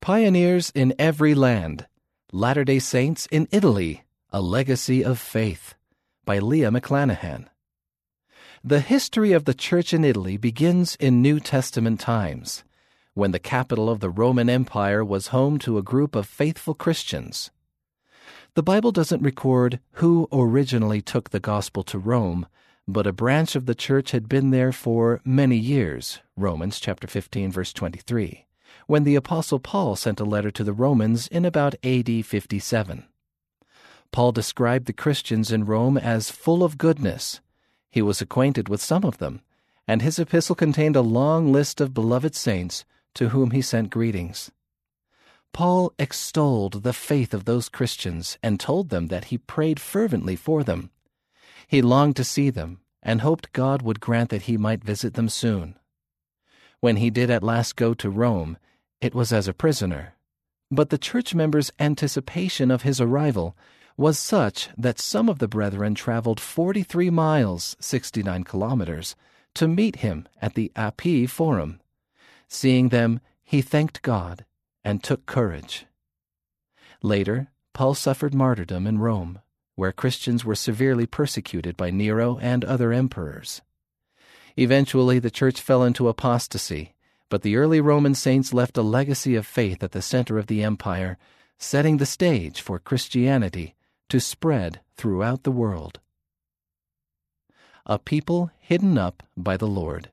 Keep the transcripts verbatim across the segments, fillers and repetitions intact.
Pioneers in Every Land, Latter-day Saints in Italy, A Legacy of Faith, by Leah McClanahan. The history of the Church in Italy begins in New Testament times, when the capital of the Roman Empire was home to a group of faithful Christians. The Bible doesn't record who originally took the gospel to Rome, but a branch of the church had been there for many years, Romans chapter fifteen, verse twenty-three, when the Apostle Paul sent a letter to the Romans in about A D fifty-seven. Paul described the Christians in Rome as full of goodness. He was acquainted with some of them, and his epistle contained a long list of beloved saints to whom he sent greetings. Paul extolled the faith of those Christians and told them that he prayed fervently for them. He longed to see them and hoped God would grant that he might visit them soon. When he did at last go to Rome, it was as a prisoner. But the church members' anticipation of his arrival was such that some of the brethren traveled forty-three miles, sixty-nine kilometers, to meet him at the Appii Forum. Seeing them, he thanked God and took courage. Later, Paul suffered martyrdom in Rome, where Christians were severely persecuted by Nero and other emperors. Eventually, the church fell into apostasy, but the early Roman saints left a legacy of faith at the center of the empire, setting the stage for Christianity to spread throughout the world. A people hidden up by the Lord.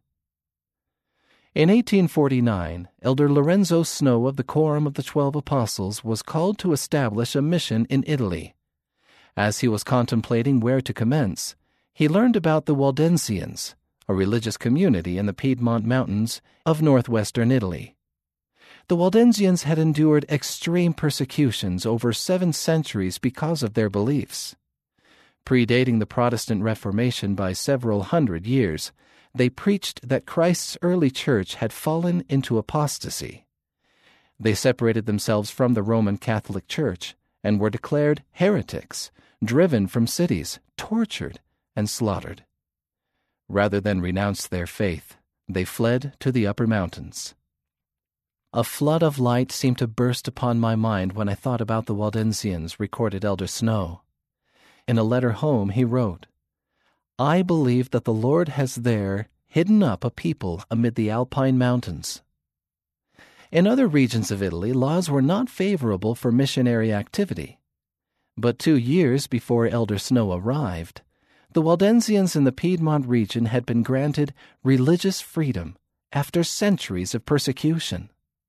In eighteen forty-nine, Elder Lorenzo Snow of the Quorum of the Twelve Apostles was called to establish a mission in Italy. As he was contemplating where to commence, he learned about the Waldensians, a religious community in the Piedmont Mountains of northwestern Italy. The Waldensians had endured extreme persecutions over seven centuries because of their beliefs. Predating the Protestant Reformation by several hundred years, they preached that Christ's early church had fallen into apostasy. They separated themselves from the Roman Catholic Church and were declared heretics, driven from cities, tortured, and slaughtered. Rather than renounce their faith, they fled to the upper mountains. A flood of light seemed to burst upon my mind when I thought about the Waldensians, recorded Elder Snow. In a letter home he wrote, "I believe that the Lord has there hidden up a people amid the Alpine mountains." In other regions of Italy, laws were not favorable for missionary activity. But two years before Elder Snow arrived, the Waldensians in the Piedmont region had been granted religious freedom after centuries of persecution.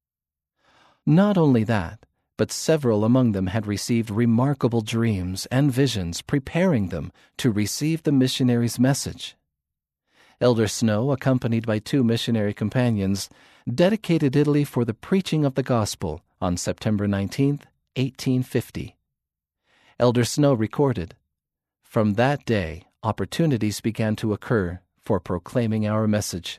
Not only that, but several among them had received remarkable dreams and visions preparing them to receive the missionaries' message. Elder Snow, accompanied by two missionary companions, dedicated Italy for the preaching of the gospel on September nineteenth, eighteen fifty. Elder Snow recorded, "From that day, opportunities began to occur for proclaiming our message."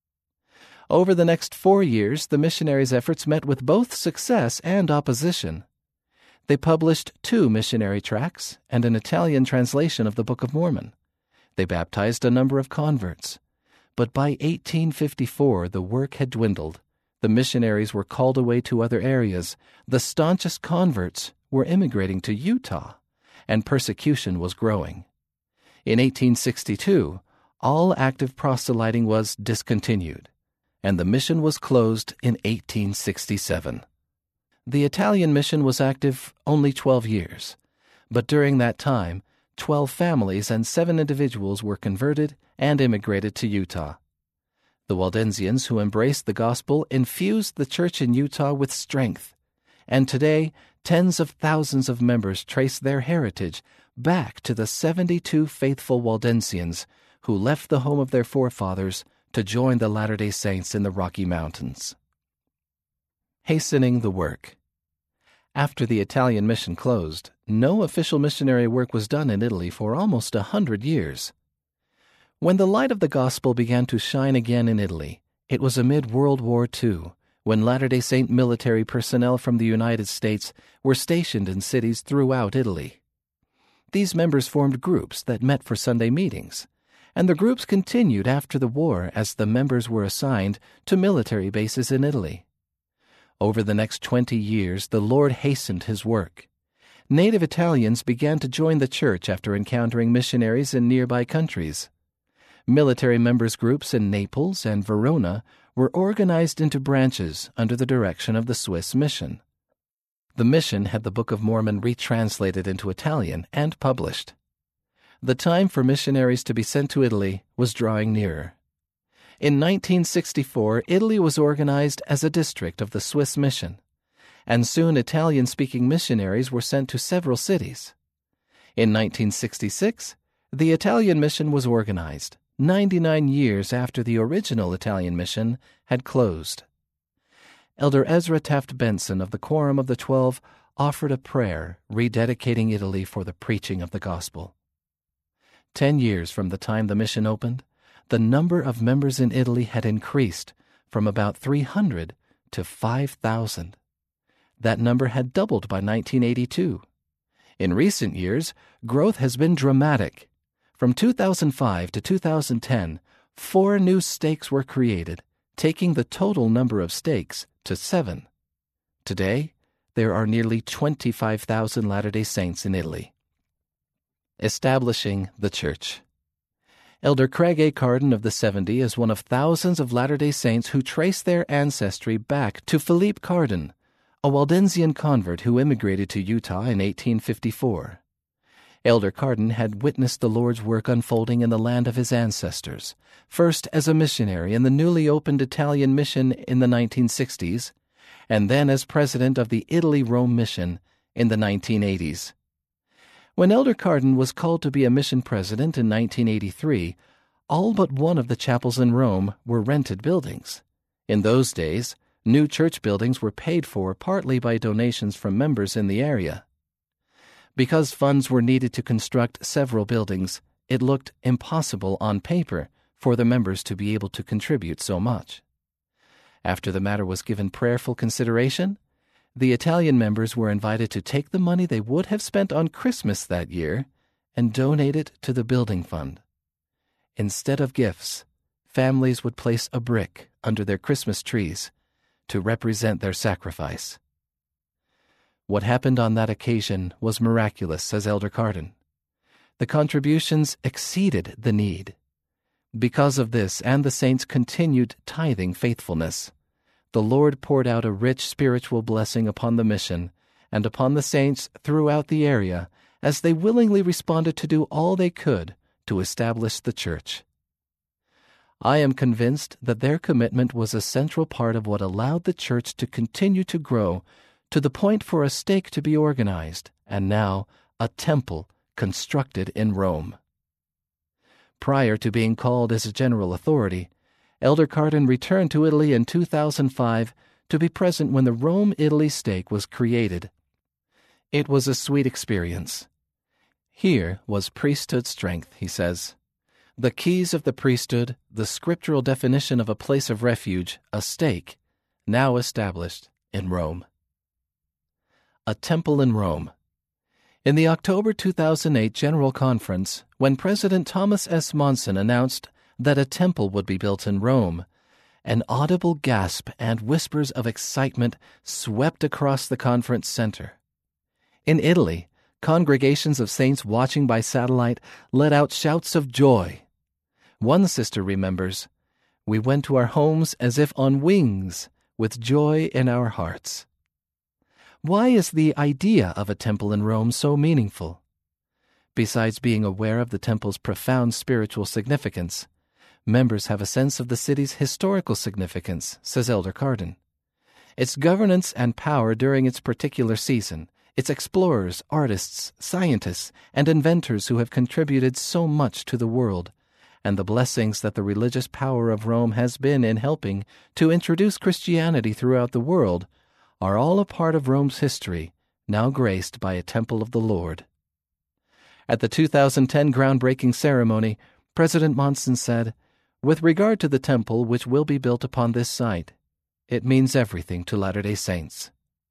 Over the next four years, the missionaries' efforts met with both success and opposition. They published two missionary tracts and an Italian translation of the Book of Mormon. They baptized a number of converts. But by eighteen fifty-four, the work had dwindled. The missionaries were called away to other areas. The staunchest converts were immigrating to Utah, and persecution was growing. In eighteen sixty-two, all active proselyting was discontinued, and the mission was closed in eighteen sixty-seven. The Italian mission was active only twelve years, but during that time, twelve families and seven individuals were converted and immigrated to Utah. The Waldensians who embraced the gospel infused the church in Utah with strength, and today tens of thousands of members trace their heritage back to the seventy-two faithful Waldensians who left the home of their forefathers to join the Latter-day Saints in the Rocky Mountains. Hastening the work. After the Italian mission closed, no official missionary work was done in Italy for almost a hundred years. When the light of the gospel began to shine again in Italy, it was amid World War Two, when Latter-day Saint military personnel from the United States were stationed in cities throughout Italy. These members formed groups that met for Sunday meetings, and the groups continued after the war as the members were assigned to military bases in Italy. Over the next twenty years, the Lord hastened his work. Native Italians began to join the church after encountering missionaries in nearby countries. Military members groups in Naples and Verona were organized into branches under the direction of the Swiss mission. The mission had the Book of Mormon retranslated into Italian and published. The time for missionaries to be sent to Italy was drawing nearer. In nineteen sixty-four, Italy was organized as a district of the Swiss mission, and soon Italian-speaking missionaries were sent to several cities. In nineteen sixty-six, the Italian mission was organized, ninety-nine years after the original Italian mission had closed. Elder Ezra Taft Benson of the Quorum of the Twelve offered a prayer rededicating Italy for the preaching of the gospel. Ten years from the time the mission opened, the number of members in Italy had increased from about three hundred to five thousand. That number had doubled by nineteen eighty-two. In recent years, growth has been dramatic. From two thousand five to two thousand ten, four new stakes were created, taking the total number of stakes to seven. Today, there are nearly twenty-five thousand Latter-day Saints in Italy. Establishing the Church. Elder Craig A. Carden of the seventy is one of thousands of Latter-day Saints who trace their ancestry back to Philippe Carden, a Waldensian convert who immigrated to Utah in eighteen fifty-four. Elder Carden had witnessed the Lord's work unfolding in the land of his ancestors, first as a missionary in the newly opened Italian mission in the nineteen sixties, and then as president of the Italy-Rome mission in the nineteen eighties. When Elder Carden was called to be a mission president in nineteen eighty-three, all but one of the chapels in Rome were rented buildings. In those days, new church buildings were paid for partly by donations from members in the area. Because funds were needed to construct several buildings, it looked impossible on paper for the members to be able to contribute so much. After the matter was given prayerful consideration, the Italian members were invited to take the money they would have spent on Christmas that year and donate it to the building fund. Instead of gifts, families would place a brick under their Christmas trees to represent their sacrifice. What happened on that occasion was miraculous, says Elder Carden. The contributions exceeded the need. Because of this and the saints' continued tithing faithfulness, the Lord poured out a rich spiritual blessing upon the mission and upon the saints throughout the area as they willingly responded to do all they could to establish the church. I am convinced that their commitment was a central part of what allowed the church to continue to grow to the point for a stake to be organized, and now a temple constructed in Rome. Prior to being called as a general authority, Elder Carden returned to Italy in two thousand five to be present when the Rome-Italy stake was created. It was a sweet experience. Here was priesthood strength, he says. The keys of the priesthood, the scriptural definition of a place of refuge, a stake, now established in Rome. A temple in Rome. In the October two thousand eight General Conference, when President Thomas S. Monson announced that a temple would be built in Rome, an audible gasp and whispers of excitement swept across the conference center. In Italy, congregations of saints watching by satellite let out shouts of joy. One sister remembers, "We went to our homes as if on wings, with joy in our hearts." Why is the idea of a temple in Rome so meaningful? Besides being aware of the temple's profound spiritual significance, members have a sense of the city's historical significance, says Elder Carden. Its governance and power during its particular season, its explorers, artists, scientists, and inventors who have contributed so much to the world, and the blessings that the religious power of Rome has been in helping to introduce Christianity throughout the world, are all a part of Rome's history, now graced by a temple of the Lord. At the two thousand ten groundbreaking ceremony, President Monson said, "With regard to the temple which will be built upon this site, it means everything to Latter-day Saints."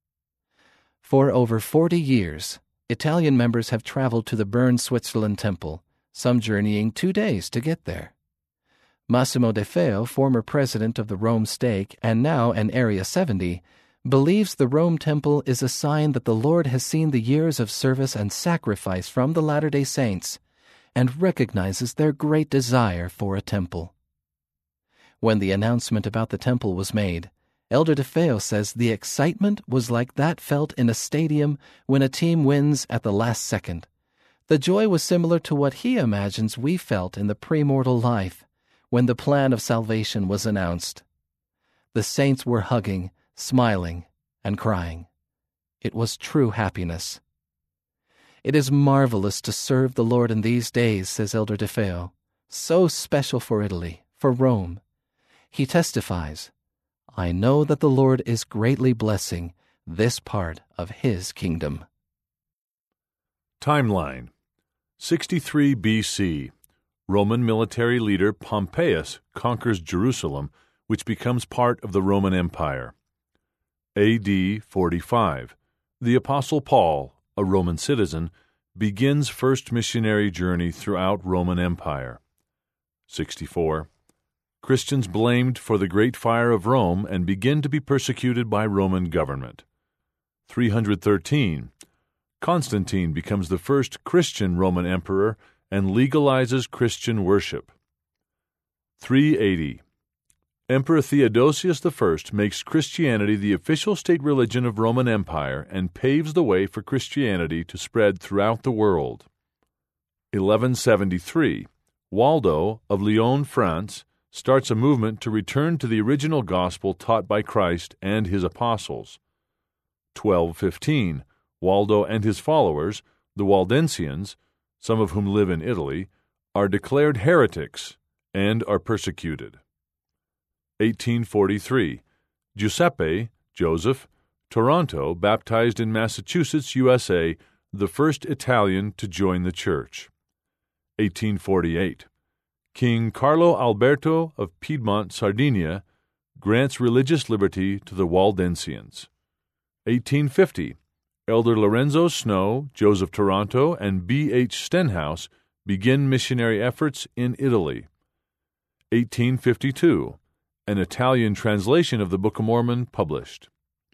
For over forty years, Italian members have traveled to the Bern, Switzerland temple, some journeying two days to get there. Massimo De Feo, former president of the Rome Stake and now an Area seventy, believes the Rome Temple is a sign that the Lord has seen the years of service and sacrifice from the Latter-day Saints and recognizes their great desire for a temple. When the announcement about the temple was made, Elder DeFeo says the excitement was like that felt in a stadium when a team wins at the last second. The joy was similar to what he imagines we felt in the premortal life when the plan of salvation was announced. The saints were hugging, smiling, and crying. It was true happiness. It is marvelous to serve the Lord in these days, says Elder DeFeo, so special for Italy, for Rome. He testifies, I know that the Lord is greatly blessing this part of His kingdom. Timeline: sixty-three B C. Roman military leader Pompeius conquers Jerusalem, which becomes part of the Roman Empire. A D forty-five. The Apostle Paul, a Roman citizen, begins first missionary journey throughout Roman Empire. sixty-four. Christians blamed for the Great Fire of Rome and begin to be persecuted by Roman government. three hundred thirteen. Constantine becomes the first Christian Roman emperor and legalizes Christian worship. three eighty. Emperor Theodosius the First makes Christianity the official state religion of Roman Empire and paves the way for Christianity to spread throughout the world. eleven seventy-three. Waldo of Lyon, France, starts a movement to return to the original gospel taught by Christ and his apostles. twelve fifteen. Waldo and his followers, the Waldensians, some of whom live in Italy, are declared heretics and are persecuted. eighteen forty-three. Giuseppe, Joseph, Toronto, baptized in Massachusetts, U S A, the first Italian to join the church. eighteen forty-eight. King Carlo Alberto of Piedmont, Sardinia, grants religious liberty to the Waldensians. eighteen fifty. Elder Lorenzo Snow, Joseph Toronto, and B H Stenhouse begin missionary efforts in Italy. eighteen fifty-two. An Italian translation of the Book of Mormon published.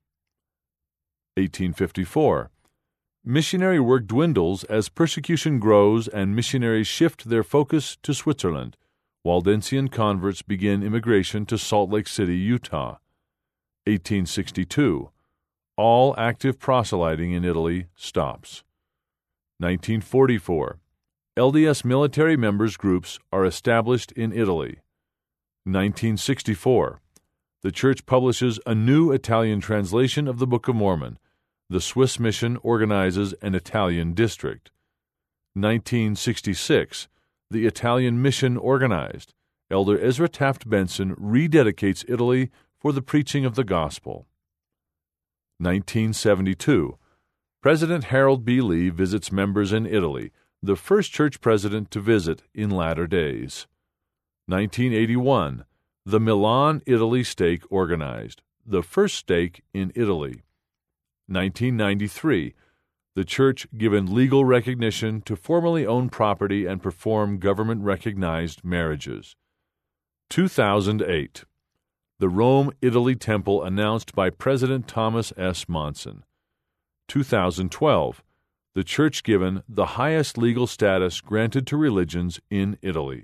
eighteen fifty-four. Missionary work dwindles as persecution grows and missionaries shift their focus to Switzerland. Waldensian converts begin immigration to Salt Lake City, Utah. eighteen sixty-two. All active proselyting in Italy stops. nineteen forty-four. L D S military members groups are established in Italy. nineteen sixty-four. The Church publishes a new Italian translation of the Book of Mormon. The Swiss Mission organizes an Italian district. nineteen sixty-six. The Italian Mission organized. Elder Ezra Taft Benson rededicates Italy for the preaching of the gospel. nineteen seventy-two. President Harold B. Lee visits members in Italy, the first church president to visit in latter days. nineteen eighty-one. The Milan, Italy stake organized, the first stake in Italy. nineteen ninety-three. The church given legal recognition to formally own property and perform government-recognized marriages. two thousand eight. The Rome-Italy Temple announced by President Thomas S. Monson. two thousand twelve. The church given the highest legal status granted to religions in Italy.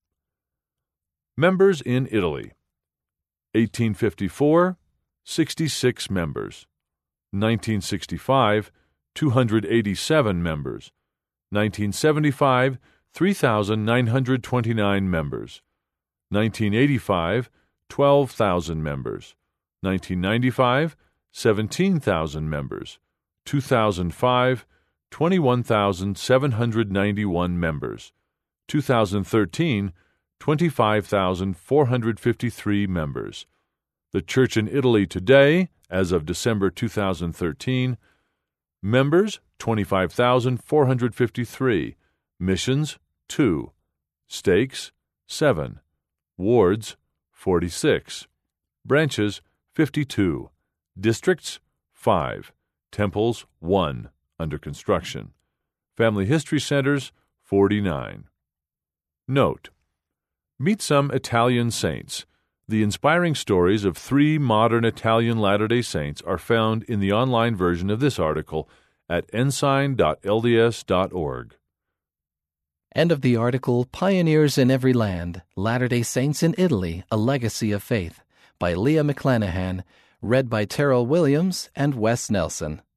Members in Italy. eighteen fifty-four, sixty-six members. nineteen sixty-five, two hundred eighty-seven members. nineteen seventy-five, three thousand nine hundred twenty-nine members. nineteen eighty-five, twelve thousand members. nineteen ninety-five, seventeen thousand members. two thousand five, twenty-one thousand seven hundred ninety-one members. two thousand thirteen, twenty-five thousand four hundred fifty-three members. The Church in Italy today, as of December two thousand thirteen, members twenty-five thousand four hundred fifty-three, missions two, stakes seven, wards forty-six, branches fifty-two, districts five, temples one under construction, family history centers forty-nine. Note: meet some Italian saints. The inspiring stories of three modern Italian Latter-day Saints are found in the online version of this article at ensign dot l d s dot org. End of the article, Pioneers in Every Land, Latter-day Saints in Italy, A Legacy of Faith, by Leah McClanahan, read by Terrell Williams and Wes Nelson.